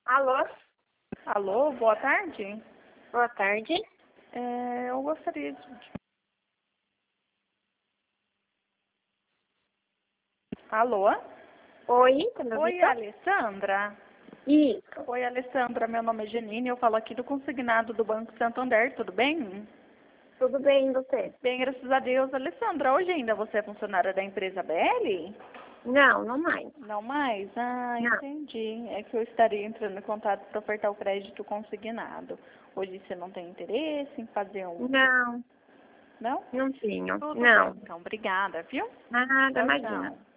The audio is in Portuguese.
Alô? Alô, boa tarde. Boa tarde. Eu gostaria de... Alô? Oi, tá me Oi, ouvindo? Alessandra. Isso. Oi, Alessandra, meu nome é Janine, eu falo aqui do consignado do Banco Santander, tudo bem? Tudo bem, e você? Bem, graças a Deus. Alessandra, hoje ainda você é funcionária da empresa BL? Não, não mais. Não mais? Ah, Não. entendi. É que eu estaria entrando em contato para ofertar o crédito consignado. Hoje você não tem interesse em fazer um... Não, Não? não tinha. Tudo bem, Não. então. Obrigada, viu? Nada, Tchau, imagina. tchau.